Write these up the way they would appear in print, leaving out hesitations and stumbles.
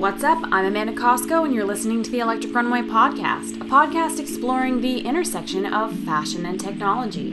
What's up? I'm Amanda Costco, and you're listening to the Electric Runway Podcast, a podcast exploring the intersection of fashion and technology.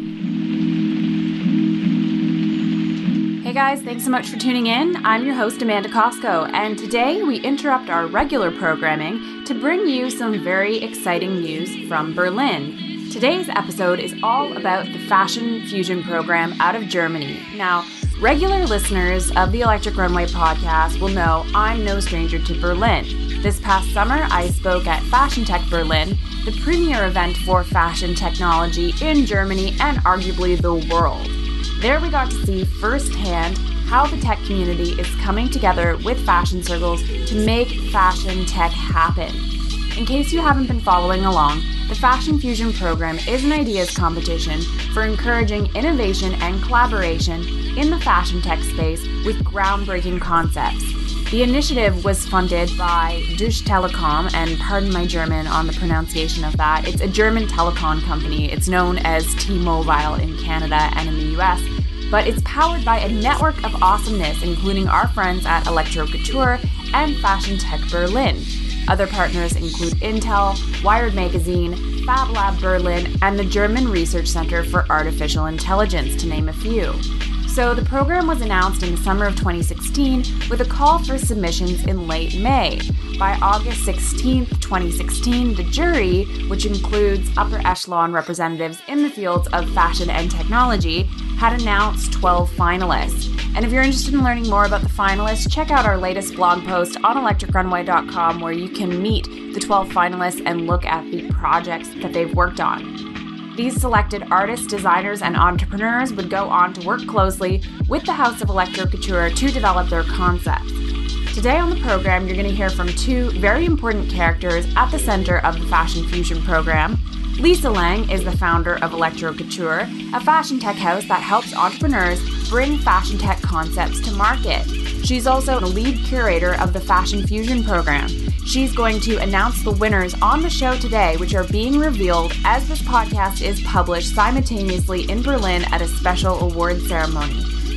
Hey guys, thanks so much for tuning in. I'm your host, Amanda Costco, and today we interrupt our regular programming to bring you some very exciting news from Berlin. Today's episode is all about the Fashion Fusion program out of Germany. Now, regular listeners of the Electric Runway podcast will know I'm no stranger to Berlin. This past summer, I spoke at Fashion Tech Berlin, the premier event for fashion technology in Germany and arguably the world. There we got to see firsthand how the tech community is coming together with fashion circles to make fashion tech happen. In case you haven't been following along, the Fashion Fusion program is an ideas competition for encouraging innovation and collaboration in the fashion tech space with groundbreaking concepts. The initiative was funded by Deutsche Telekom, and pardon my German on the pronunciation of that. It's a German telecom company. It's known as T-Mobile in Canada and in the US, but it's powered by a network of awesomeness, including our friends at Electro Couture and Fashion Tech Berlin. Other partners include Intel, Wired Magazine, Fab Lab Berlin, and the German Research Center for Artificial Intelligence, to name a few. So the program was announced in the summer of 2016 with a call for submissions in late May. By August 16, 2016, the jury, which includes upper echelon representatives in the fields of fashion and technology, had announced 12 finalists. And if you're interested in learning more about the finalists, check out our latest blog post on electricrunway.com, where you can meet the 12 finalists and look at the projects that they've worked on. These selected artists, designers, and entrepreneurs would go on to work closely with the House of Electro Couture to develop their concepts. Today on the program, you're going to hear from two very important characters at the center of the Fashion Fusion program. Lisa Lang is the founder of Electro Couture, a fashion tech house that helps entrepreneurs bring fashion tech concepts to market. She's also the lead curator of the Fashion Fusion program. She's going to announce the winners on the show today, which are being revealed as this podcast is published simultaneously in Berlin at a special award ceremony.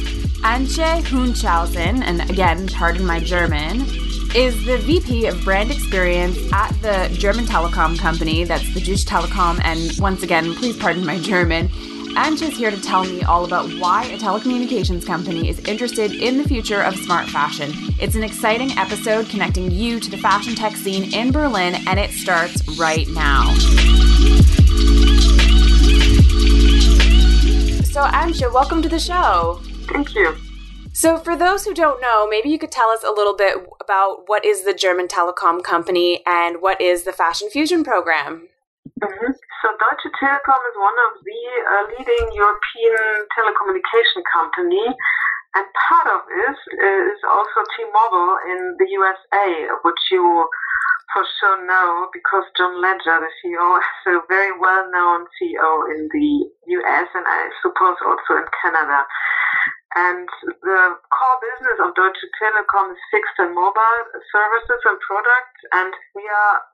Antje Hunchausen, and again, pardon my German, is the VP of Brand Experience at the German telecom company, that's the Deutsche Telekom, and once again, please pardon my German. Antje is here to tell me all about why a telecommunications company is interested in the future of smart fashion. It's an exciting episode connecting you to the fashion tech scene in Berlin, and it starts right now. So Antje, welcome to the show. Thank you. So for those who don't know, maybe you could tell us a little bit about what is the German telecom company and what is the Fashion Fusion program? Mm-hmm. So Deutsche Telekom is one of the leading European telecommunication company, and part of it is also T-Mobile in the USA, which you for sure know because John Legere, the CEO, is a very well-known CEO in the US and I suppose also in Canada. And the core business of Deutsche Telekom is fixed and mobile services and products, and we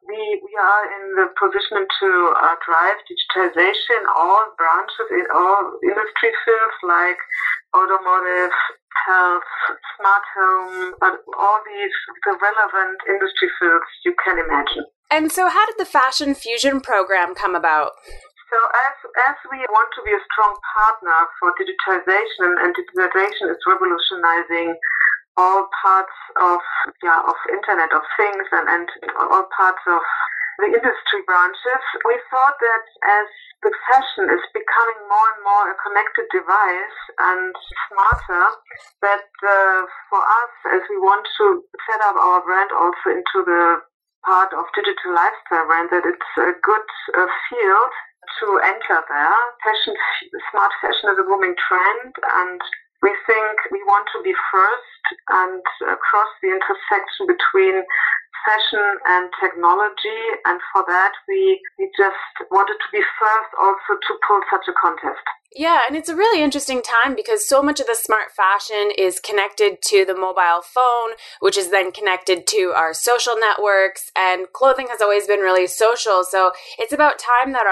are in the position to drive digitization in all branches, in all industry fields like automotive, health, smart home, but all the relevant industry fields you can imagine. And so how did the Fashion Fusion program come about? So as we want to be a strong partner for digitization, and digitization is revolutionizing all parts of Internet of Things and all parts of the industry branches, we thought that as the fashion is becoming more and more a connected device and smarter, that for us, as we want to set up our brand also into the part of digital lifestyle brand, that it's a good field to enter there. Smart fashion is a booming trend, and we think we want to be first and cross the intersection between fashion and technology, and for that we just wanted to be first also to pull such a contest. Yeah, and it's a really interesting time because so much of the smart fashion is connected to the mobile phone, which is then connected to our social networks, and clothing has always been really social. So it's about time that our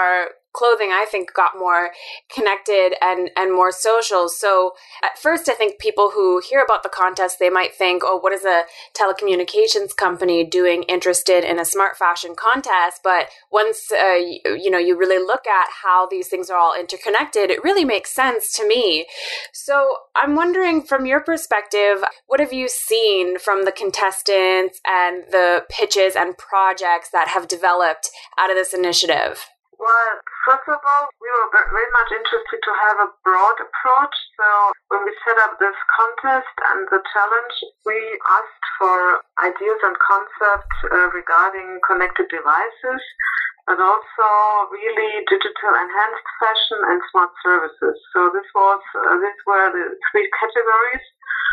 clothing, I think, got more connected and more social. So at first, I think people who hear about the contest, they might think, oh, what is a telecommunications company doing interested in a smart fashion contest? But once, you really look at how these things are all interconnected, it really makes sense to me. So I'm wondering, from your perspective, what have you seen from the contestants and the pitches and projects that have developed out of this initiative? Well, first of all, we were very much interested to have a broad approach. So when we set up this contest and the challenge, we asked for ideas and concepts regarding connected devices, but also really digital enhanced fashion and smart services. So these were the three categories.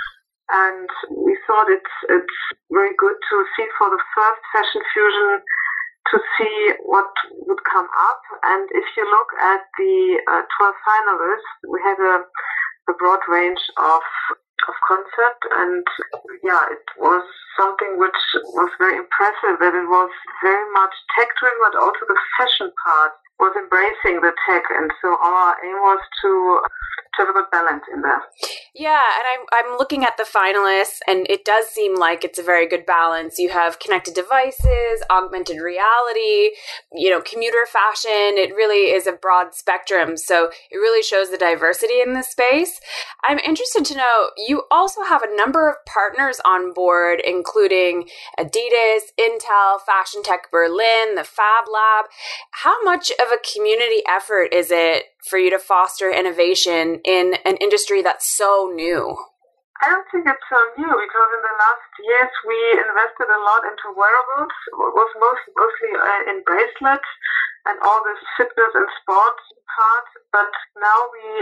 And we thought it's very good to see for the first Fashion Fusion to see what would come up. And if you look at the 12 finalists, we had a broad range of concept, and it was something which was very impressive, that it was very much tech-driven, but also the fashion part was embracing the tech, and so our aim was to have a good balance in there. Yeah, and I'm looking at the finalists, and it does seem like it's a very good balance. You have connected devices, augmented reality, commuter fashion. It really is a broad spectrum, so it really shows the diversity in this space. I'm interested to know, you also have a number of partners on board, including Adidas, Intel, Fashion Tech Berlin, the Fab Lab. How much of a community effort is it for you to foster innovation in an industry that's so new? I don't think it's so new, because in the last years we invested a lot into wearables. It was mostly in bracelets and all this fitness and sports part. But now we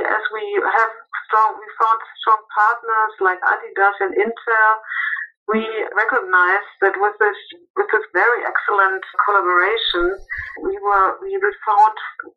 found strong partners like Adidas and Intel. We recognize that with this very excellent collaboration, we found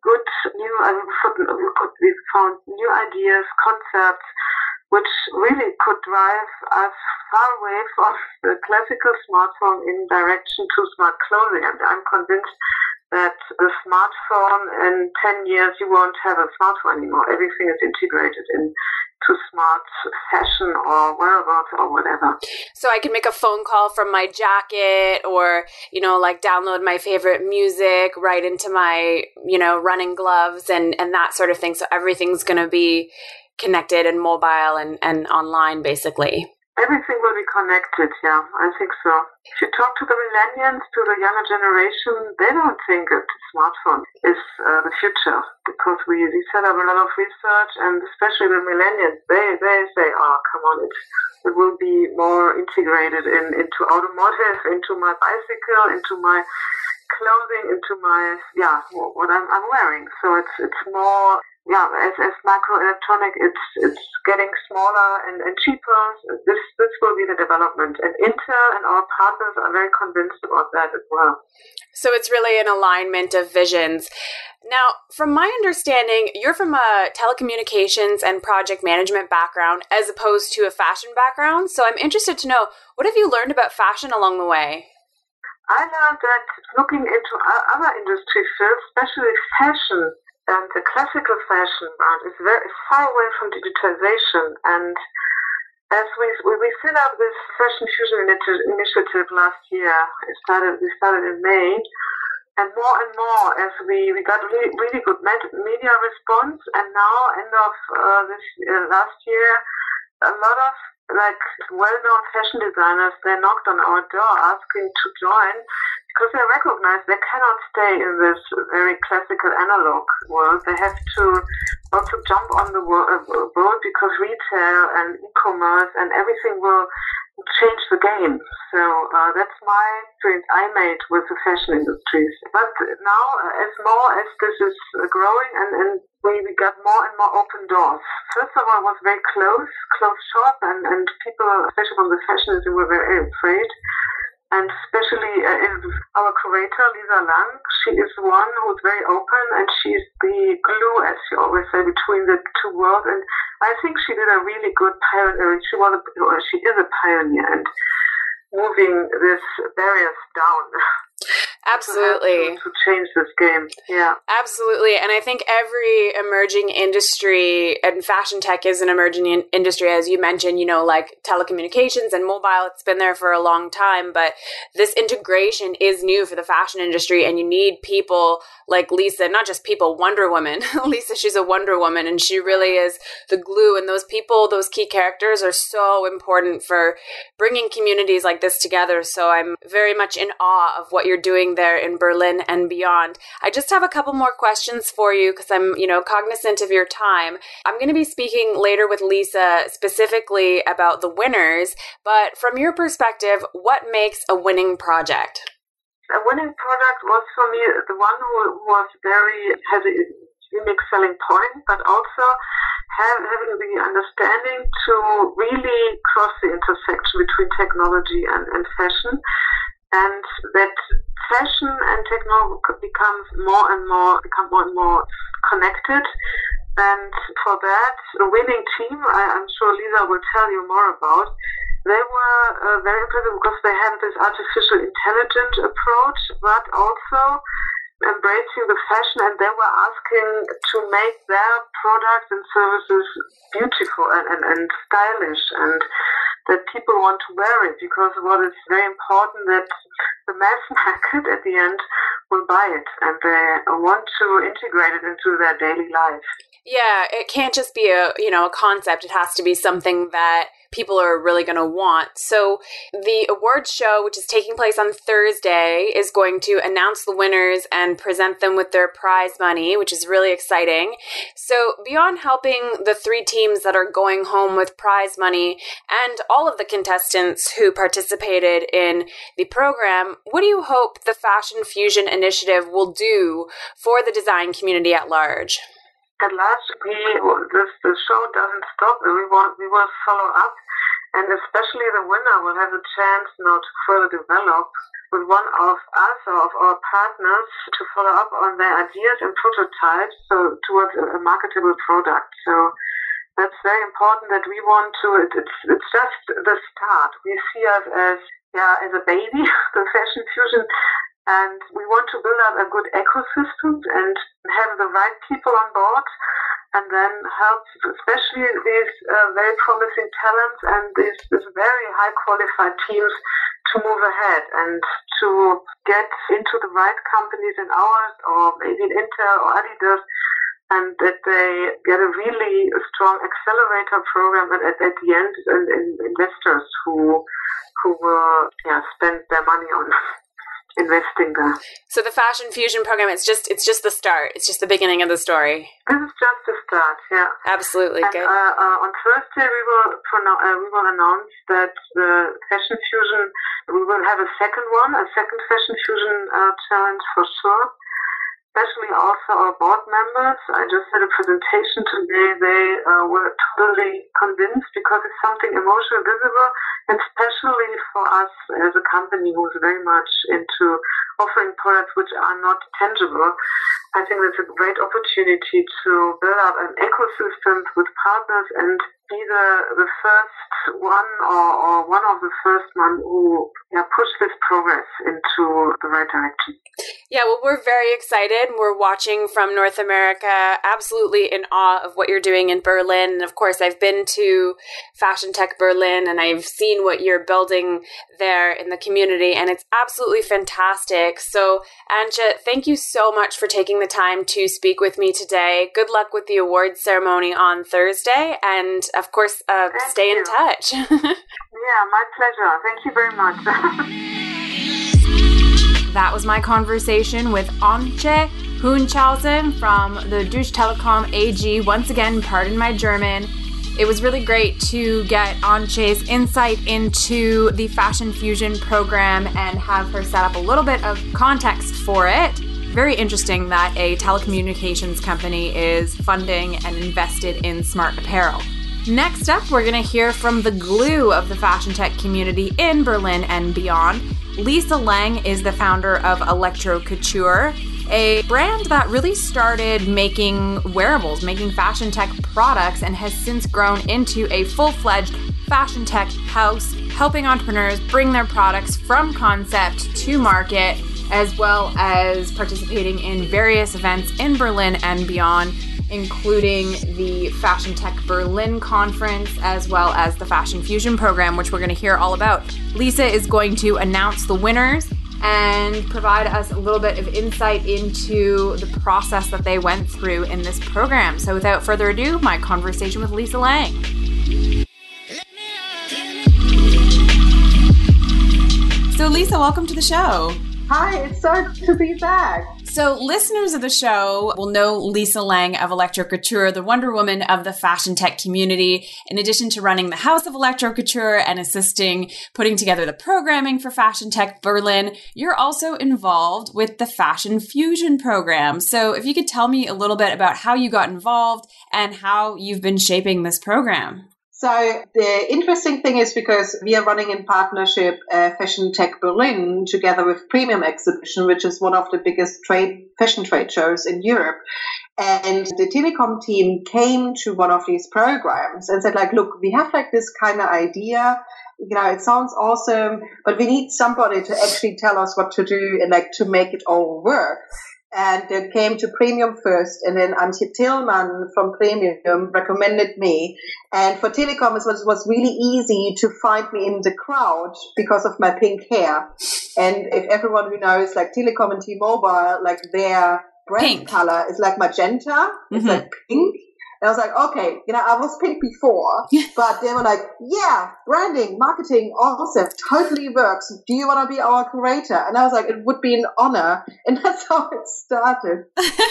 new ideas, concepts, which really could drive us far away from the classical smartphone in direction to smart clothing. And I'm convinced that the smartphone, in 10 years, you won't have a smartphone anymore. Everything is integrated into smart fashion or wearables or whatever. So I can make a phone call from my jacket, or, download my favorite music right into my, running gloves and that sort of thing. So everything's going to be connected and mobile and online, basically. Everything will be connected, yeah, I think so. If you talk to the millennials, to the younger generation, they don't think that the smartphone is the future, because we set up a lot of research, and especially the millennials, they say, oh, come on, it will be more integrated into automotive, into my bicycle, into my clothing, into my, what I'm wearing. So it's more... as microelectronic, it's getting smaller and cheaper. This will be the development. And Intel and our partners are very convinced about that as well. So it's really an alignment of visions. Now, from my understanding, you're from a telecommunications and project management background as opposed to a fashion background. So I'm interested to know, what have you learned about fashion along the way? I learned that looking into other industry fields, especially fashion, and the classical fashion brand is very far away from digitization. And as we set up this Fashion Fusion initiative last year, we started in May, and more as we got really good media response. And now, end of this last year, a lot of well-known fashion designers, they knocked on our door asking to join, because they recognize they cannot stay in this very classical analog world. They have to also jump on the boat, because retail and e-commerce and everything will change the game. So that's my experience I made with the fashion industries. But now, as this is growing, and we got more and more open doors. First of all, it was very closed shop, and people, especially from the fashion industry, were very afraid. And especially our curator, Lisa Lang, she is one who's very open, and she's the glue, as you always say, between the two worlds. And I think she did a really good pioneer. She is a pioneer and moving these barriers down. Absolutely. To change this game. Yeah. Absolutely. And I think every emerging industry, and fashion tech is an emerging industry, as you mentioned, like telecommunications and mobile, it's been there for a long time, but this integration is new for the fashion industry, and you need people like Lisa, not just people, Wonder Woman. Lisa, she's a Wonder Woman, and she really is the glue. And those people, those key characters are so important for bringing communities like this together. So I'm very much in awe of what you're doing there in Berlin and beyond. I just have a couple more questions for you because I'm, cognizant of your time. I'm going to be speaking later with Lisa specifically about the winners, but from your perspective, what makes a winning project? A winning product was for me the one who has a unique selling point, but also having the understanding to really cross the intersection between technology and fashion, and that fashion and technology become more and more connected. And for that, the winning team, I'm sure Lisa will tell you more about, they were very impressive because they had this artificial intelligence approach, but also embracing the fashion, and they were asking to make their products and services beautiful and stylish, and that people want to wear it, because what is very important that the mass market at the end will buy it, and they want to integrate it into their daily life. Yeah, it can't just be a concept. It has to be something that people are really going to want. So the awards show, which is taking place on Thursday, is going to announce the winners and present them with their prize money, which is really exciting. So beyond helping the 3 teams that are going home with prize money and all of the contestants who participated in the program, what do you hope the Fashion Fusion Initiative will do for the design community at large? At large, the show doesn't stop. We will follow up, and especially the winner will have a chance now to further develop with one of us or of our partners to follow up on their ideas and prototypes towards a marketable product. So that's very important that we want to. It's just the start. We see us as a baby, the Fashion Fusion. And we want to build up a good ecosystem and have the right people on board, and then help especially these very promising talents and these very high qualified teams to move ahead and to get into the right companies in ours, or maybe in Intel or Adidas, and that they get a really strong accelerator program, and at the end investors who will spend their money on investing there. So the Fashion Fusion program, it's just the start. It's just the beginning of the story. This is just the start, yeah. Absolutely. And, good. On Thursday, we will announce that the Fashion Fusion, we will have a second Fashion Fusion challenge for sure. Especially also our board members. I just had a presentation today. They were totally convinced because it's something emotional, visible, and especially for us as a company who is very much into offering products which are not tangible. I think that's a great opportunity to build up an ecosystem with partners and be the first one or one of the first one who push this progress into the right direction. Yeah, well, we're very excited. We're watching from North America, absolutely in awe of what you're doing in Berlin. And of course, I've been to Fashion Tech Berlin, and I've seen what you're building there in the community, and it's absolutely fantastic. So, Antje, thank you so much for taking the time to speak with me today. Good luck with the awards ceremony on Thursday, and of course, stay in touch. Yeah, my pleasure. Thank you very much. That was my conversation with Antje Hohenschausen from the Deutsche Telekom AG. Once again, pardon my German. It was really great to get Antje's insight into the Fashion Fusion program and have her set up a little bit of context for it. Very interesting that a telecommunications company is funding and invested in smart apparel. Next up, we're going to hear from the glue of the fashion tech community in Berlin and beyond. Lisa Lang is the founder of Electro Couture, a brand that really started making wearables, making fashion tech products, and has since grown into a full-fledged fashion tech house, helping entrepreneurs bring their products from concept to market as well as participating in various events in Berlin and beyond, including the Fashion Tech Berlin conference, as well as the Fashion Fusion program, which we're going to hear all about. Lisa is going to announce the winners and provide us a little bit of insight into the process that they went through in this program. So without further ado, my conversation with Lisa Lang. So Lisa, welcome to the show. Hi, it's so good to be back. So listeners of the show will know Lisa Lang of Electro Couture, the Wonder Woman of the fashion tech community. In addition to running the House of Electro Couture and assisting putting together the programming for Fashion Tech Berlin, you're also involved with the Fashion Fusion program. So if you could tell me a little bit about how you got involved and how you've been shaping this program. So the interesting thing is because we are running in partnership Fashion Tech Berlin together with Premium Exhibition, which is one of the biggest fashion trade shows in Europe. And the Telekom team came to one of these programs and said, like, look, we have like this kind of idea. You know, it sounds awesome, but we need somebody to actually tell us what to do and like to make it all work. And they came to Premium first, and then Antje Tillmann from Premium recommended me. And for Telekom, it was really easy to find me in the crowd because of my pink hair. And if everyone who knows, like Telekom and T-Mobile, like their brand color is like magenta, it's like pink. And I was like, okay, you know, I was pink before, but they were like, yeah, branding, marketing, awesome, totally works. Do you want to be our curator? And I was like, it would be an honor. And that's how it started.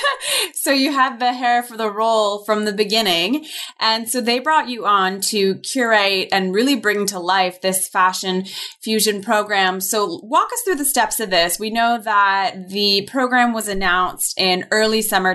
So you had the hair for the role from the beginning. And so they brought you on to curate and really bring to life this Fashion Fusion program. So walk us through the steps of this. We know that the program was announced in early summer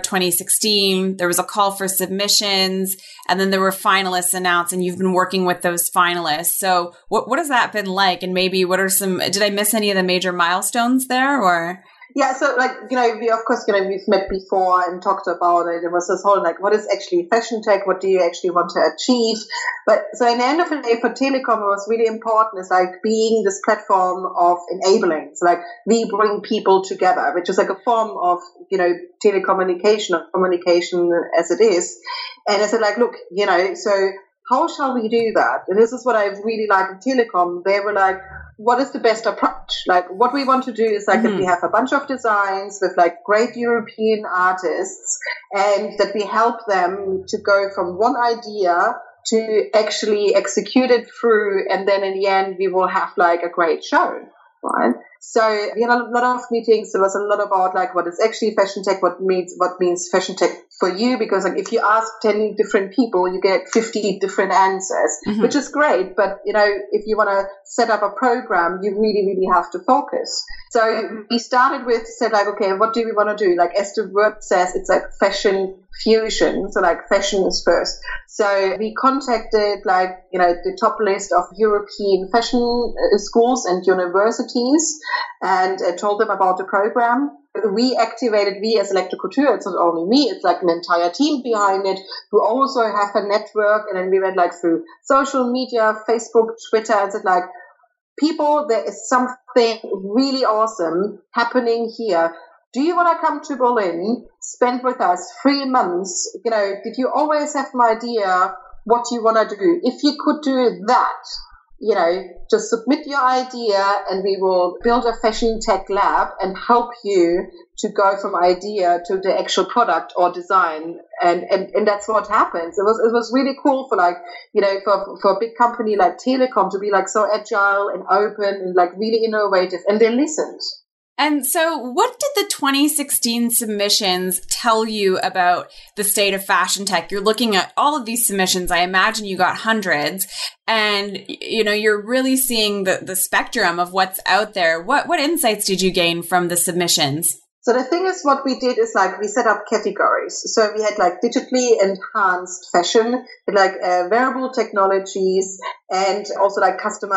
2016. There was a call for submission. And then there were finalists announced, and you've been working with those finalists. So what has that been like? And maybe what are did I miss any of the major milestones there or? Yeah, so like, you know, we've met before and talked about it. It was this whole like, what is actually fashion tech? What do you actually want to achieve? But so in the end of the day for Telekom, it was really important is like being this platform of enabling. So like we bring people together, which is like a form of, you know, telecommunication or communication as it is. And I said like, look, you know, so how shall we do that? And this is what I really like in Telekom. They were like, what is the best approach? Like what we want to do is like that we have a bunch of designs with like great European artists and that we help them to go from one idea to actually execute it through. And then in the end, we will have like a great show, right? So we had a lot of meetings. There was a lot about like what is actually fashion tech, what means fashion tech for you, because like if you ask 10 different people, you get 50 different answers, which is great. But you know, if you want to set up a program, you really, really have to focus. So we started with said like, okay, what do we want to do? Like as the word says, it's like fashion fusion. So like fashion is first. So we contacted like, you know, the top list of European fashion schools and universities and told them about the program. We as Electro Couture, it's not only me, it's like an entire team behind it who also have a network. And then we went like through social media, Facebook, Twitter, and said like, people, there is something really awesome happening here. Do you want to come to Berlin, spend with us 3 months? You know, did you always have an idea what you want to do? If you could do that, you know, just submit your idea and we will build a fashion tech lab and help you to go from idea to the actual product or design. And that's what happens. It was really cool for like, you know, for a big company like Telekom to be like so agile and open and like really innovative, and they listened. And so what did the 2016 submissions tell you about the state of fashion tech? You're looking at all of these submissions. I imagine you got hundreds, and, you know, you're really seeing the spectrum of what's out there. What insights did you gain from the submissions? So the thing is, what we did is like we set up categories. So we had like digitally enhanced fashion, like wearable technologies, and also like customer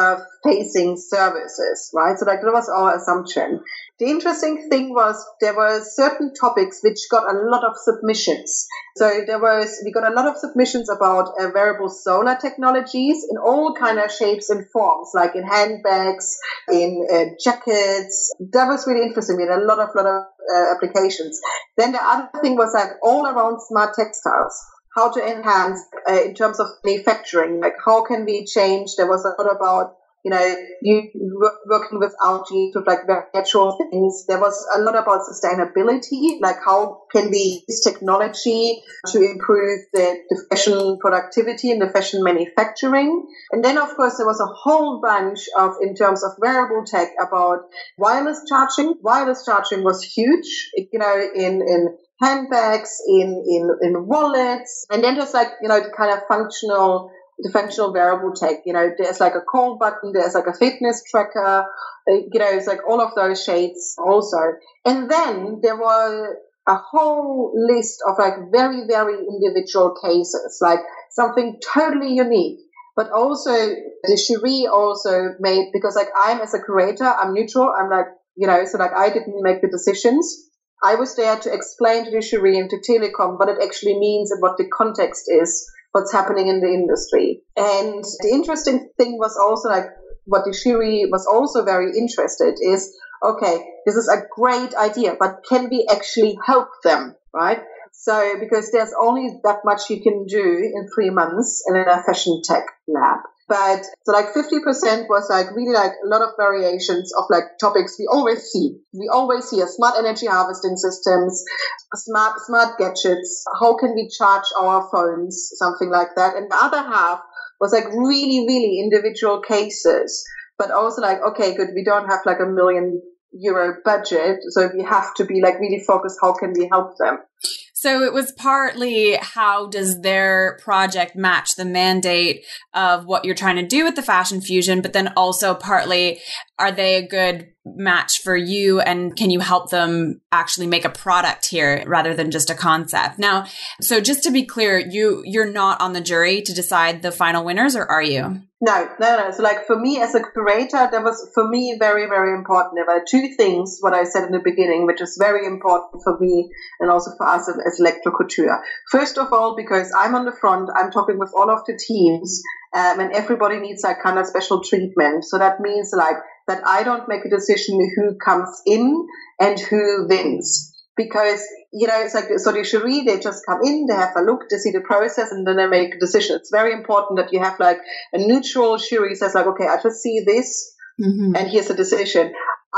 facing services, right? So like that was our assumption. The interesting thing was there were certain topics which got a lot of submissions. So we got a lot of submissions about wearable solar technologies in all kind of shapes and forms, like in handbags, in jackets. That was really interesting. We had a lot of applications. Then the other thing was like all around smart textiles. How to enhance in terms of manufacturing, like how can we change? There was a lot about, you working with algae, with like very natural things. There was a lot about sustainability, like how can we use technology to improve the fashion productivity and the fashion manufacturing. And then, of course, there was a whole bunch of, in terms of wearable tech, about wireless charging. Wireless charging was huge, in handbags, in wallets, and then there's like, the kind of functional wearable tech. There's like a call button, there's like a fitness tracker, it's like all of those shades also. And then there were a whole list of like very, very individual cases, like something totally unique. But also the jury also made, because like I'm as a curator, I'm neutral, I'm like, so like I didn't make the decisions. I was there to explain to the jury and to Telekom what it actually means and what the context is, what's happening in the industry. And the interesting thing was also like what the jury was also very interested is, okay, this is a great idea, but can we actually help them, right? So because there's only that much you can do in 3 months in a fashion tech lab. But so like 50% was like really like a lot of variations of like topics we always see. We always see a smart energy harvesting systems, smart gadgets. How can we charge our phones? Something like that. And the other half was like really, really individual cases, but also like, okay, good. We don't have like €1 million budget. So we have to be like really focused. How can we help them? So it was partly how does their project match the mandate of what you're trying to do with the Fashion Fusion, but then also partly are they a good match for you and can you help them actually make a product here rather than just a concept? Now, so just to be clear, you're not on the jury to decide the final winners, or are you? No. So like for me as a curator, that was for me very, very important. There were two things, what I said in the beginning, which is very important for me and also for us as Electrocouture. First of all, because I'm on the front, I'm talking with all of the teams, and everybody needs like kind of special treatment. So that means like that I don't make a decision who comes in and who wins. Because, it's like, so the jury, they just come in, they have a look, they see the process, and then they make a decision. It's very important that you have like a neutral jury says like, okay, I just see this, and here's the decision.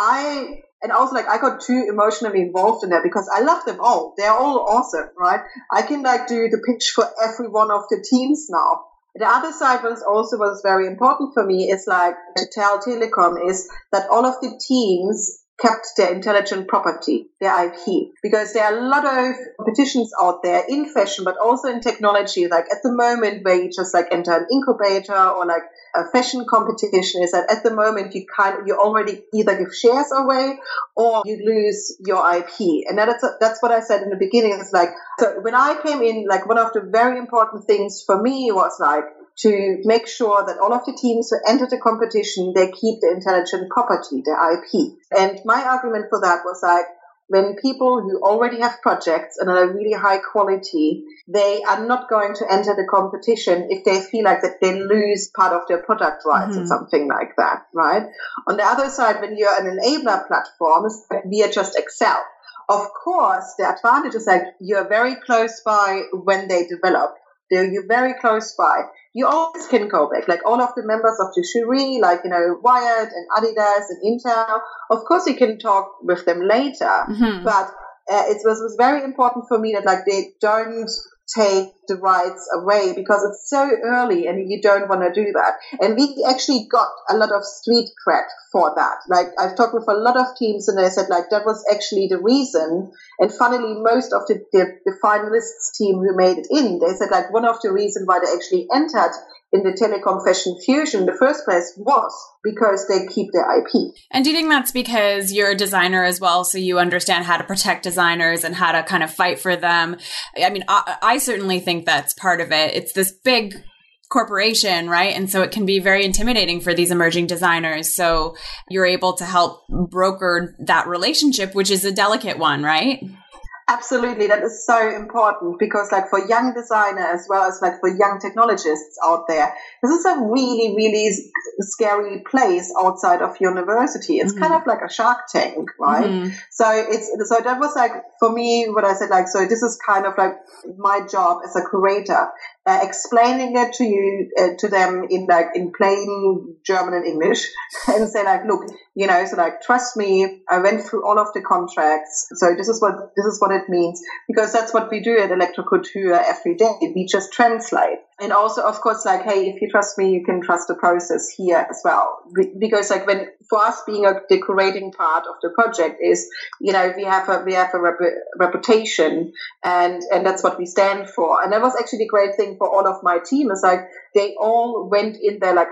And also like, I got too emotionally involved in that because I love them all. They're all awesome, right? I can like do the pitch for every one of the teams now. The other side was very important for me is like to tell Telekom is that all of the teams kept their intellectual property, their IP, because there are a lot of competitions out there in fashion, but also in technology. Like at the moment where you just like enter an incubator or like a fashion competition is that at the moment you already either give shares away or you lose your IP. And that's what I said in the beginning. It's like, so when I came in, like one of the very important things for me was like to make sure that all of the teams who enter the competition, they keep the intellectual property, the IP. And my argument for that was like, when people who already have projects and are really high quality, they are not going to enter the competition if they feel like that they lose part of their product rights or something like that, right? On the other side, when you're an enabler platform, we are just Excel. Of course, the advantage is like you're very close by when they develop. You're very close by. You always can go back, like all of the members of the jury, like, Wired and Adidas and Intel. Of course, you can talk with them later, but it was very important for me that like they don't take the rights away because it's so early and you don't want to do that. And we actually got a lot of street cred for that. Like I've talked with a lot of teams and they said like that was actually the reason. And funnily, most of the finalists team who made it in, they said like one of the reasons why they actually entered in the Telekom Fashion Fusion in the first place was because they keep their IP. And do you think that's because you're a designer as well, so you understand how to protect designers and how to kind of fight for them? I mean, I certainly think that's part of it. It's this big corporation, right? And so it can be very intimidating for these emerging designers. So you're able to help broker that relationship, which is a delicate one, right? Absolutely. That is so important because like for young designer as well as like for young technologists out there, this is a really, really scary place outside of university. It's kind of like a Shark Tank, right? So that was like, for me, what I said, like, so this is kind of like my job as a curator, explaining it to you, to them in plain German and English and say like, look, so like, trust me, I went through all of the contracts. So this is what it means, because that's what we do at Electrocouture every day. We just translate. And also, of course, like, hey, if you trust me, you can trust the process here as well. Because like for us being a decorating part of the project is, we have a reputation and that's what we stand for. And that was actually the great thing for all of my team is like, they all went in there like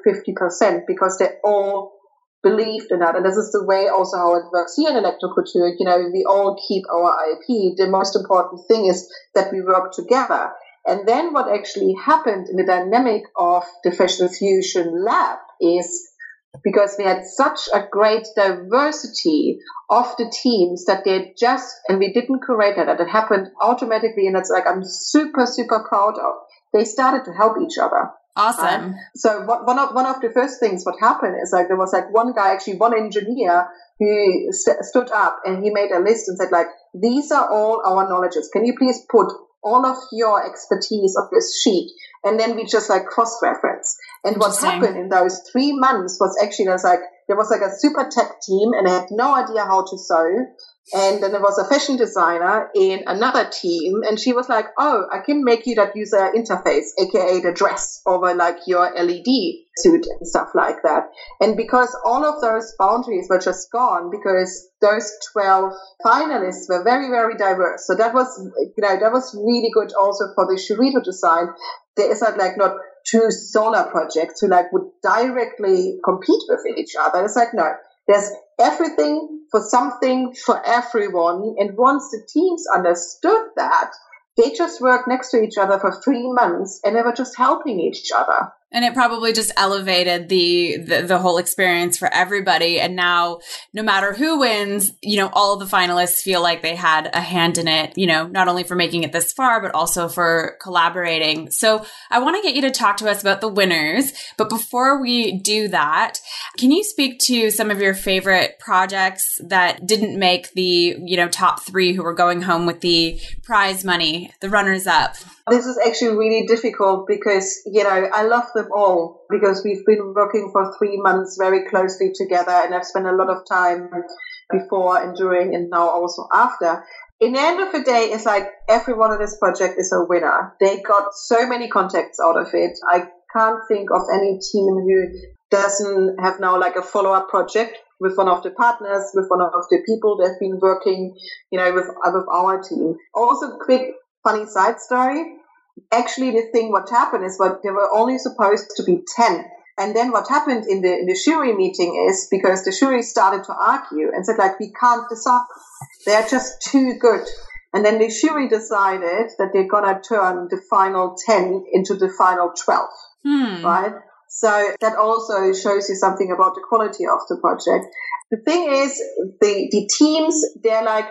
150% because they all believed in that. And this is the way also how it works here in Electrocouture. We all keep our IP. The most important thing is that we work together. And then what actually happened in the dynamic of the Fashion Fusion Lab is because we had such a great diversity of the teams that and we didn't curate that, it happened automatically. And that's like, I'm super, super proud of. They started to help each other. Awesome. So one of the first things what happened is like there was like one guy, actually one engineer who stood up and he made a list and said like, these are all our knowledges. Can you please put all of your expertise on this sheet? And then we just like cross-reference. And what happened in those 3 months was actually there was like a super tech team and I had no idea how to sew. And then there was a fashion designer in another team, and she was like, oh, I can make you that user interface, aka the dress over like your LED suit and stuff like that. And because all of those boundaries were just gone, because those 12 finalists were very, very diverse. So that was, that was really good also for the jury to decide. There is like not two solar projects who like would directly compete with each other. It's like, no, there's everything for something for everyone. And once the teams understood that, they just worked next to each other for 3 months and they were just helping each other. And it probably just elevated the whole experience for everybody. And now, no matter who wins, all of the finalists feel like they had a hand in it, not only for making it this far, but also for collaborating. So I want to get you to talk to us about the winners. But before we do that, can you speak to some of your favorite projects that didn't make the, top 3 who were going home with the prize money, the runners up? This is actually really difficult because, I love them all because we've been working for 3 months very closely together and I've spent a lot of time before and during and now also after. In the end of the day, it's like everyone in this project is a winner. They got so many contacts out of it. I can't think of any team who doesn't have now like a follow-up project with one of the partners, with one of the people that have been working, with our team. Also, quick funny side story. Actually, the thing what happened is there were only supposed to be 10. And then what happened in the jury meeting is because the jury started to argue and said like, we can't decide. They're just too good. And then the jury decided that they're going to turn the final 10 into the final 12. Right? So that also shows you something about the quality of the project. The thing is, the teams, they're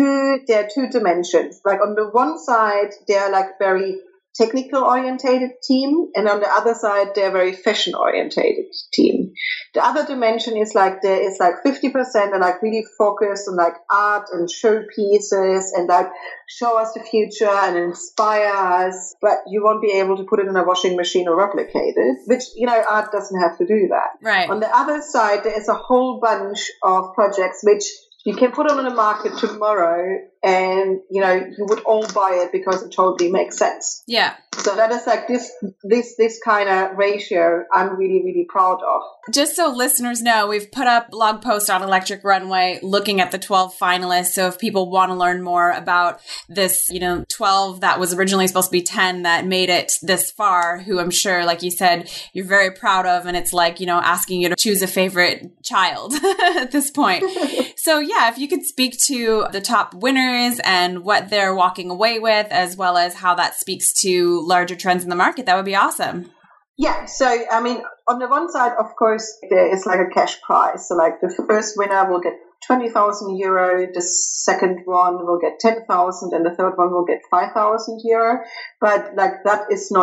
two dimensions. Like on the one side, they're like very technical orientated team, and on the other side, they're a very fashion orientated team. The other dimension is like there is like 50% are like really focused on like art and showpieces and like show us the future and inspire us, but you won't be able to put it in a washing machine or replicate it, which, art doesn't have to do that. Right. On the other side, there is a whole bunch of projects which you can put on the market tomorrow and, you would all buy it because it totally makes sense. Yeah. So that is like this kind of ratio I'm really, really proud of. Just so listeners know, we've put up blog post on Electric Runway looking at the 12 finalists. So if people want to learn more about this, 12 that was originally supposed to be 10 that made it this far, who I'm sure, like you said, you're very proud of. And it's like, asking you to choose a favorite child at this point. So yeah, if you could speak to the top winners listeners and what they're walking away with, as well as how that speaks to larger trends in the market, that would be awesome. Yeah, so I mean, on the one side, of course, there is like a cash prize. So like the first winner will get 20,000 euro, the second one will get 10,000, and the third one will get 5,000 euro. But like that's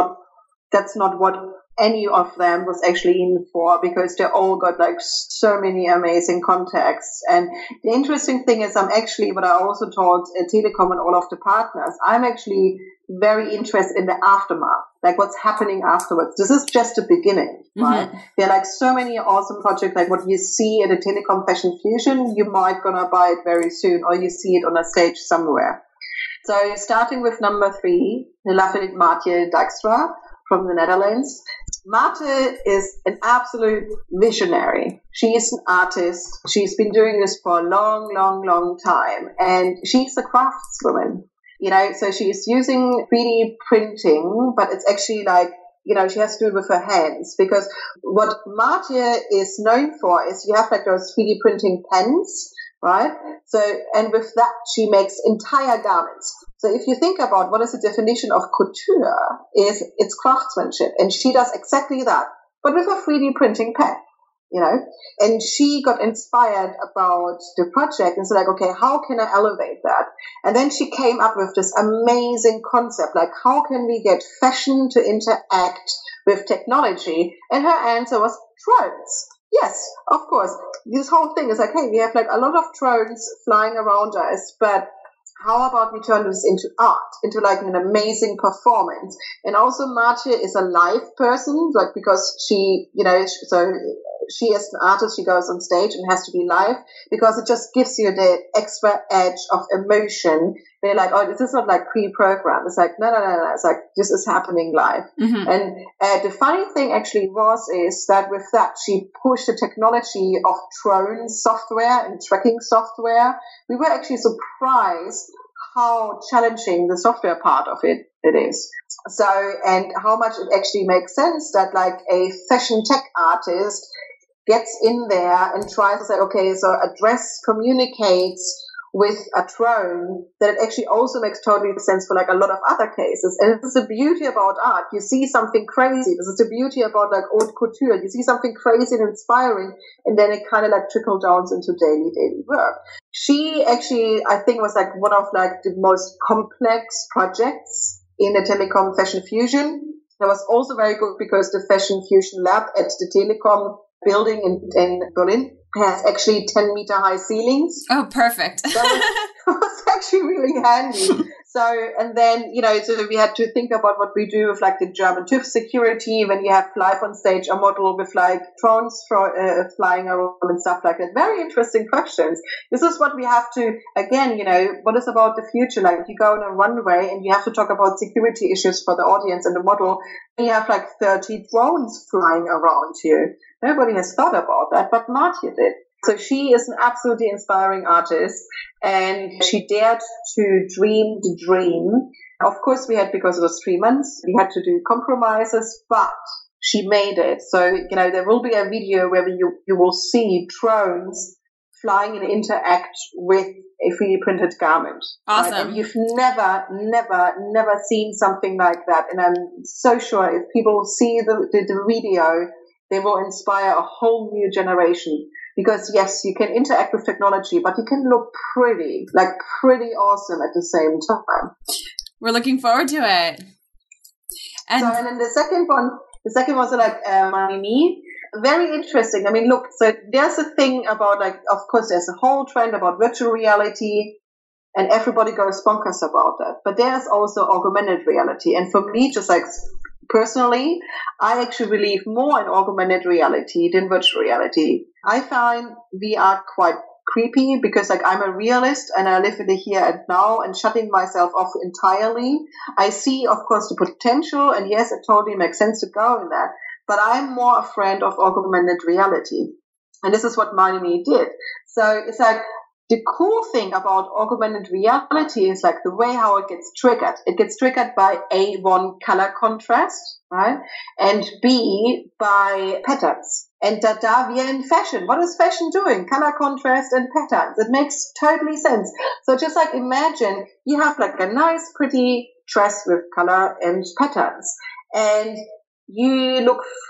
not what any of them was actually in for, because they all got like so many amazing contacts. And the interesting thing is, what I also told Telekom and all of the partners, I'm actually very interested in the aftermath, like what's happening afterwards. This is just the beginning, right? There are like so many awesome projects, like what you see at the Telekom Fashion Fusion, you might gonna buy it very soon, or you see it on a stage somewhere. So starting with number 3, Lafayette Maartje Dijkstra from the Netherlands. Maartje is an absolute visionary. She is an artist. She's been doing this for a long, long, long time. And she's a craftswoman, so she's using 3D printing, but it's actually like, she has to do it with her hands, because what Maartje is known for is you have like those 3D printing pens, right? So, and with that, she makes entire garments. So if you think about what is the definition of couture, it's craftsmanship. And she does exactly that, but with a 3D printing pen, and she got inspired about the project and said like, okay, how can I elevate that? And then she came up with this amazing concept, like how can we get fashion to interact with technology? And her answer was drones. Yes, of course. This whole thing is like, hey, we have like a lot of drones flying around us, but how about we turn this into art, into like an amazing performance? And also Maartje is a live person, like because she, so she as an artist, she goes on stage and has to be live, because it just gives you the extra edge of emotion. They're like, oh, this is not like pre-programmed. It's like, no. It's like, this is happening live. And the funny thing actually is that with that, she pushed the technology of drone software and tracking software. We were actually surprised how challenging the software part of it is. So, and how much it actually makes sense that like a fashion tech artist gets in there and tries to say, okay, so a dress communicates with a drone, that it actually also makes totally sense for like a lot of other cases. And this is the beauty about art. You see something crazy. This is the beauty about like haute couture. You see something crazy and inspiring, and then it kind of like trickles down into daily work. She actually, I think, was like one of like the most complex projects in the Telekom Fashion Fusion. That was also very good because the Fashion Fusion Lab at the Telekom building in Berlin has actually 10-meter high ceilings. Oh, perfect. So it was actually really handy. So, and then, so we had to think about what we do with like the German TÜV security when you have live on stage a model with like drones flying around and stuff like that. Very interesting questions. This is what we have to, again, what is about the future? Like you go on a runway and you have to talk about security issues for the audience and the model. And you have like 30 drones flying around you. Nobody has thought about that, but Maartje did. So she is an absolutely inspiring artist, and she dared to dream the dream. Of course, because it was 3 months, we had to do compromises, but she made it. So, there will be a video where you will see drones flying and interact with a 3D printed garment. Awesome. Right? And you've never seen something like that. And I'm so sure if people see the video, they will inspire a whole new generation. Because yes, you can interact with technology, but you can look pretty awesome at the same time. We're looking forward to it. And then the second one was like Manimi. Very interesting. I mean, look, so there's a thing about like, of course, there's a whole trend about virtual reality, and everybody goes bonkers about that. But there's also augmented reality. And for me, just like personally, I actually believe more in augmented reality than virtual reality. I find VR quite creepy because like I'm a realist and I live in the here and now, and shutting myself off entirely. I see, of course, the potential, and yes, it totally makes sense to go in that. But I'm more a friend of augmented reality. And this is what Manimi did. So it's like, the cool thing about augmented reality is like the way how it gets triggered. It gets triggered by A, one, color contrast, right? And B, by patterns. And we are in fashion. What is fashion doing? Color contrast and patterns. It makes totally sense. So just like imagine you have like a nice, pretty dress with color and patterns. And you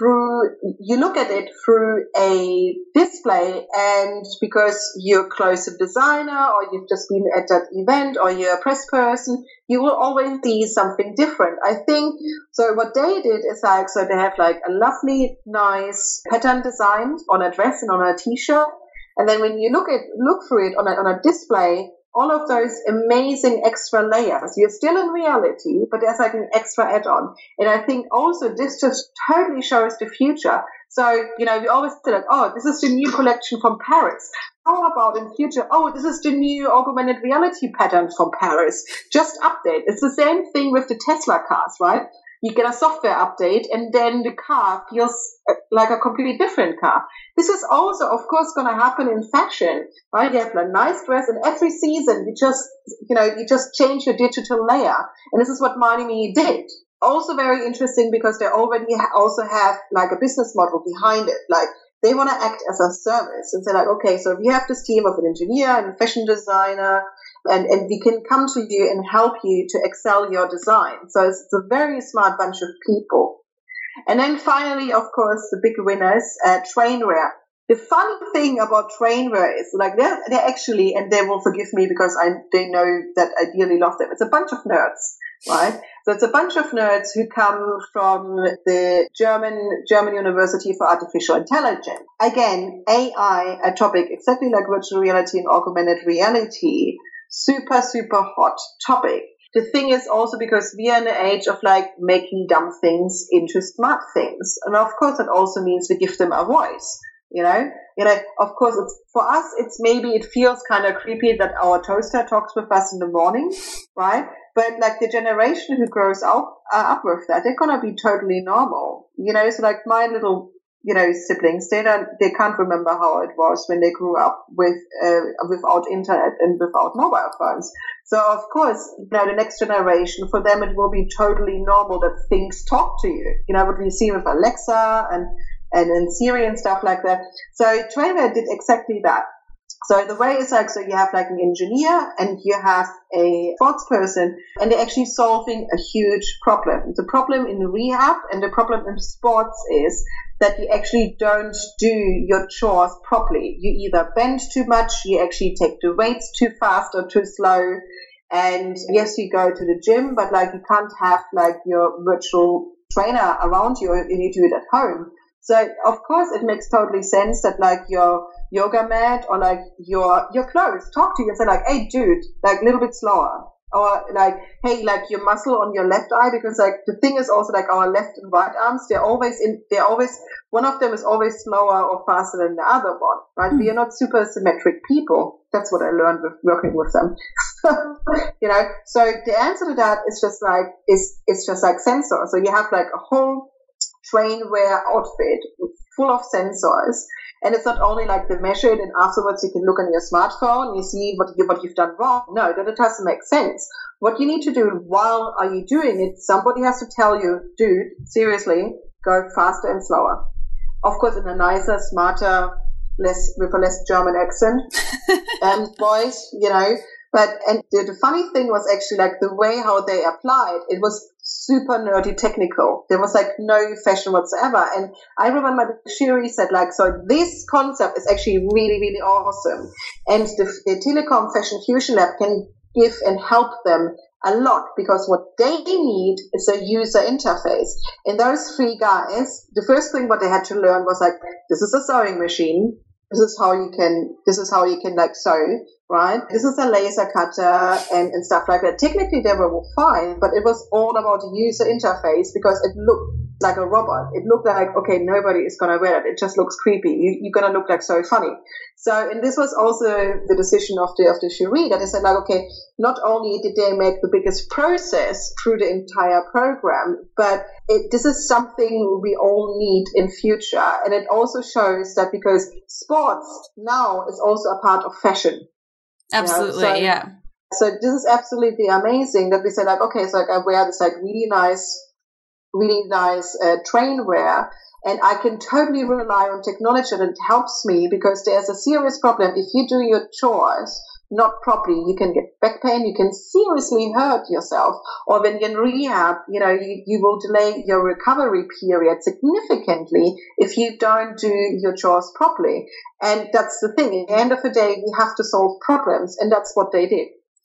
look at it through a display, and because you're close to the designer or you've just been at that event or you're a press person, you will always see something different. I think, so what they did is like, so they have like a lovely, nice pattern designed on a dress and on a t-shirt. And then when you look through it on a display, all of those amazing extra layers. You're still in reality, but there's like an extra add-on. And I think also this just totally shows the future. So, we always say like, oh, this is the new collection from Paris. How about in future? Oh, this is the new augmented reality pattern from Paris. Just update. It's the same thing with the Tesla cars, right? You get a software update and then the car feels like a completely different car. This is also, of course, going to happen in fashion, right? You have a nice dress and every season you just change your digital layer. And this is what Marni did. Also very interesting because they already also have like a business model behind it. Like they want to act as a service and say like, okay, so we have this team of an engineer and a fashion designer, and we can come to you and help you to excel your design. So it's a very smart bunch of people. And then finally, of course, the big winners, Trainwear. The fun thing about Trainwear is like they're actually, and they will forgive me because they know that I dearly love them. It's a bunch of nerds, right? So it's a bunch of nerds who come from the German University for Artificial Intelligence. Again, AI, a topic exactly like virtual reality and augmented reality. Super, super hot topic. The thing is also because we are in the age of like making dumb things into smart things. And of course, it also means we give them a voice. Of course, for us, it feels kind of creepy that our toaster talks with us in the morning, right? But like the generation who grows up with that, they're going to be totally normal. So like my little siblings, they can't remember how it was when they grew up without internet and without mobile phones. So of course, the next generation, for them, it will be totally normal that things talk to you. What we see with Alexa and Siri and stuff like that. So Trainwear did exactly that. So the way is like, so you have like an engineer and you have a sports person, and they're actually solving a huge problem. The problem in rehab and the problem in sports is that you actually don't do your chores properly. You either bend too much, you actually take the weights too fast or too slow. And yes, you go to the gym, but like you can't have like your virtual trainer around you, you need to do it at home. So of course it makes totally sense that like your yoga mat or like your clothes talk to you and say like, hey dude, like a little bit slower. Or like, hey, like your muscle on your left eye, because like the thing is also like our left and right arms, one of them is always slower or faster than the other one, right? We are not super symmetric people. That's what I learned with working with them. So the answer to that is just like sensor. So you have like a whole Trainwear outfit full of sensors. And it's not only like they measure it and afterwards you can look on your smartphone and you see what you've done wrong. No, that it doesn't make sense. What you need to do while are you doing it, somebody has to tell you, dude, seriously, go faster and slower. Of course, in a nicer, smarter, with a less German accent voice, But the funny thing was actually like the way how they applied, it was super nerdy technical. There was like no fashion whatsoever. And I remember Shiri said like, so this concept is actually really, really awesome. And the Telecom Fashion Fusion Lab can give and help them a lot, because what they need is a user interface. And those three guys, the first thing what they had to learn was like, this is a sewing machine. This is how you can like sew, right? This is a laser cutter and stuff like that. Technically they were fine, but it was all about the user interface because it looked like a robot. It looked like, okay, nobody is going to wear it. It just looks creepy. You're going to look like so funny. So, and this was also the decision of the jury that they said like, okay, not only did they make the biggest process through the entire program, but this is something we all need in future. And it also shows that because sports now is also a part of fashion. Absolutely. Yeah. So this is absolutely amazing that we say like, okay, so like I wear this like really nice train wear, and I can totally rely on technology and it helps me because there's a serious problem. If you do your chores not properly, you can get back pain, you can seriously hurt yourself, or when you're in rehab, you will delay your recovery period significantly if you don't do your chores properly. And that's the thing. At the end of the day, we have to solve problems, and that's what they did.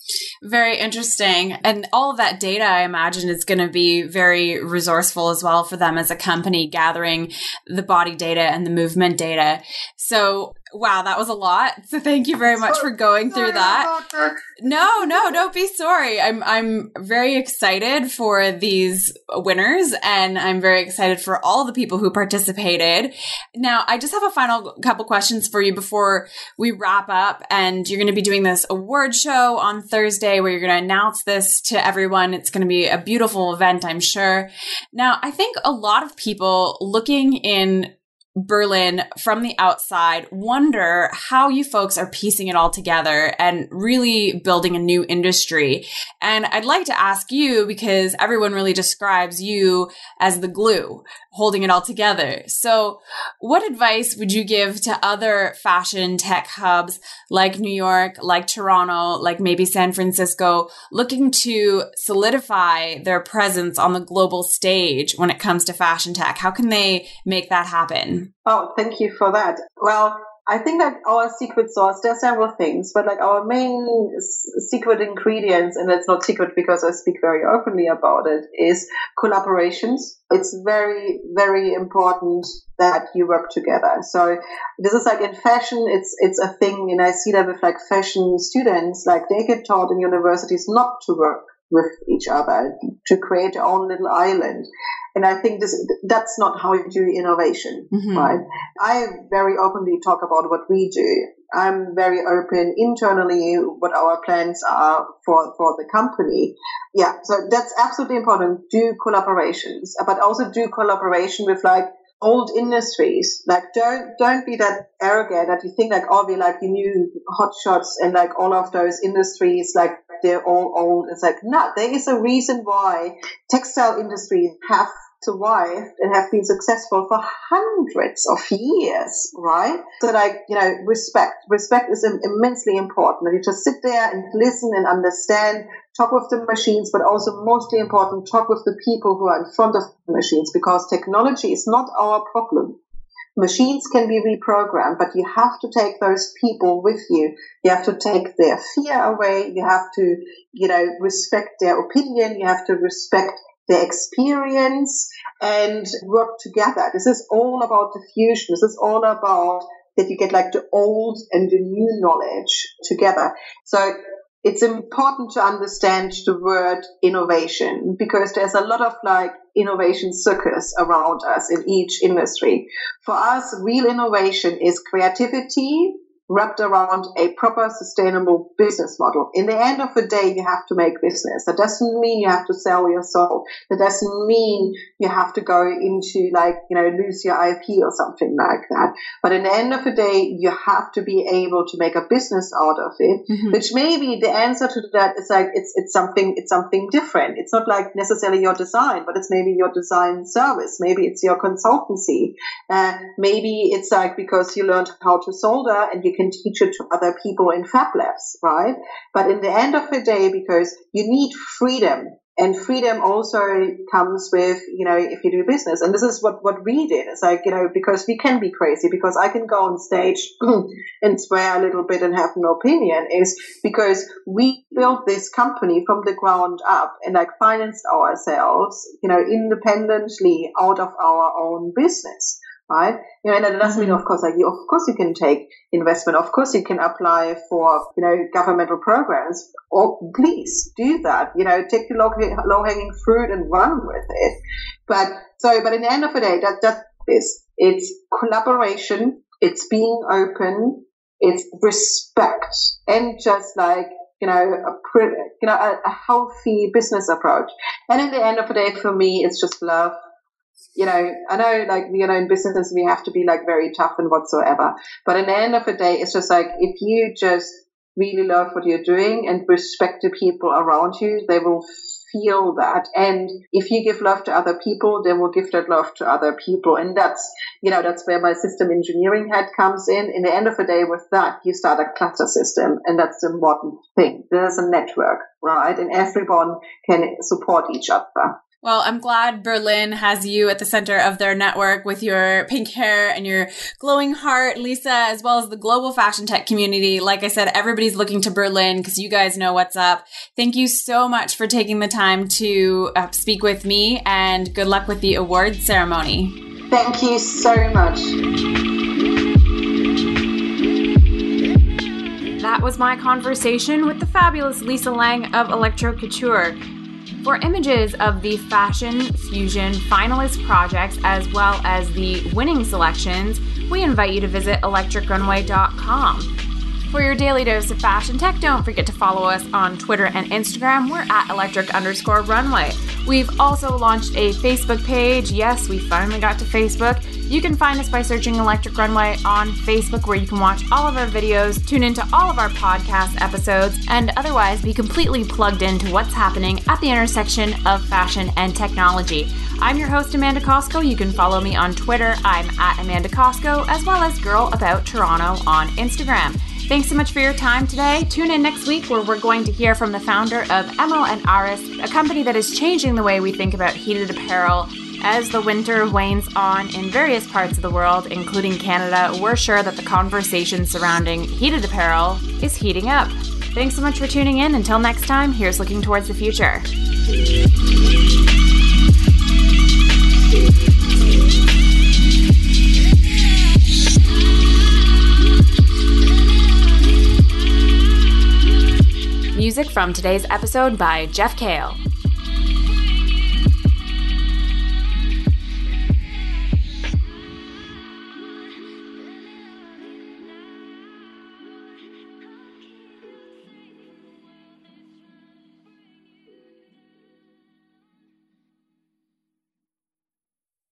Very interesting. And all of that data, I imagine, is going to be very resourceful as well for them as a company, gathering the body data and the movement data. So, wow, that was a lot. So thank you very much for going through that. No, don't be sorry. I'm very excited for these winners, and I'm very excited for all the people who participated. Now, I just have a final couple questions for you before we wrap up. And you're going to be doing this award show on Thursday where you're going to announce this to everyone. It's going to be a beautiful event, I'm sure. Now, I think a lot of people looking in Berlin from the outside wonder how you folks are piecing it all together and really building a new industry. And I'd like to ask you, because everyone really describes you as the glue holding it all together. So what advice would you give to other fashion tech hubs like New York, like Toronto, like maybe San Francisco, looking to solidify their presence on the global stage when it comes to fashion tech? How can they make that happen? Oh, thank you for that. Well, I think that our secret sauce, there are several things, but like our main secret ingredients, and it's not secret because I speak very openly about it, is collaborations. It's very, very important that you work together. So this is like in fashion, it's a thing, and I see that with like fashion students, like they get taught in universities not to work with each other, to create their own little island. And I think that's not how you do innovation, right? I very openly talk about what we do. I'm very open internally what our plans are for the company. Yeah, so that's absolutely important. Do collaborations, but also do collaboration with like old industries. Like don't be that arrogant that you think like, oh, we like the new hotshots and like all of those industries, like they're all old. It's like, no, there is a reason why textile industries have survived and have been successful for hundreds of years, right? So like, respect is immensely important. And you just sit there and listen and understand, talk with the machines, but also mostly important, talk with the people who are in front of the machines, because technology is not our problem. Machines can be reprogrammed, but you have to take those people with you. You have to take their fear away. You have to, respect their opinion. You have to respect their experience and work together. This is all about the fusion. This is all about that you get like the old and the new knowledge together. So it's important to understand the word innovation, because there's a lot of like innovation circus around us in each industry. For us, real innovation is creativity wrapped around a proper sustainable business model. In the end of the day, you have to make business. That doesn't mean you have to sell your soul. That doesn't mean you have to go into lose your IP or something like that. But in the end of the day, you have to be able to make a business out of it, which maybe the answer to that is like, it's something different. It's not like necessarily your design, but it's maybe your design service. Maybe it's your consultancy. Maybe it's like because you learned how to solder and you can teach it to other people in Fab Labs, right? But in the end of the day, because you need freedom, and freedom also comes with, if you do business. And this is what we did. It's like, because we can be crazy, because I can go on stage and swear a little bit and have an opinion, is because we built this company from the ground up and like financed ourselves, independently out of our own business. Right? And that doesn't mean, of course, you can take investment. Of course, you can apply for, governmental programs. Or please do that. Take the low-hanging fruit and run with it. But in the end of the day, it's collaboration. It's being open. It's respect, and just like a healthy business approach. And in the end of the day, for me, it's just love. I know in business we have to be like very tough and whatsoever. But in the end of the day, it's just like, if you just really love what you're doing and respect the people around you, they will feel that. And if you give love to other people, they will give that love to other people. And that's where my system engineering head comes in. In the end of the day, with that, you start a cluster system. And that's the modern thing. There's a network, right? And everyone can support each other. Well, I'm glad Berlin has you at the center of their network with your pink hair and your glowing heart, Lisa, as well as the global fashion tech community. Like I said, everybody's looking to Berlin because you guys know what's up. Thank you so much for taking the time to speak with me, and good luck with the awards ceremony. Thank you so much. That was my conversation with the fabulous Lisa Lang of Electro Couture. For images of the Fashion Fusion finalist projects as well as the winning selections, we invite you to visit electricrunway.com. For your daily dose of fashion tech, don't forget to follow us on Twitter and Instagram. We're at electric_runway. We've also launched a Facebook page. Yes, we finally got to Facebook. You can find us by searching Electric Runway on Facebook, where you can watch all of our videos, tune into all of our podcast episodes, and otherwise be completely plugged into what's happening at the intersection of fashion and technology. I'm your host, Amanda Costco. You can follow me on Twitter. I'm at Amanda Costco, as well as Girl About Toronto on Instagram. Thanks so much for your time today. Tune in next week, where we're going to hear from the founder of Emil and Aris, a company that is changing the way we think about heated apparel. As the winter wanes on in various parts of the world, including Canada, we're sure that the conversation surrounding heated apparel is heating up. Thanks so much for tuning in. Until next time, here's looking towards the future. Music from today's episode by Jeff Kale.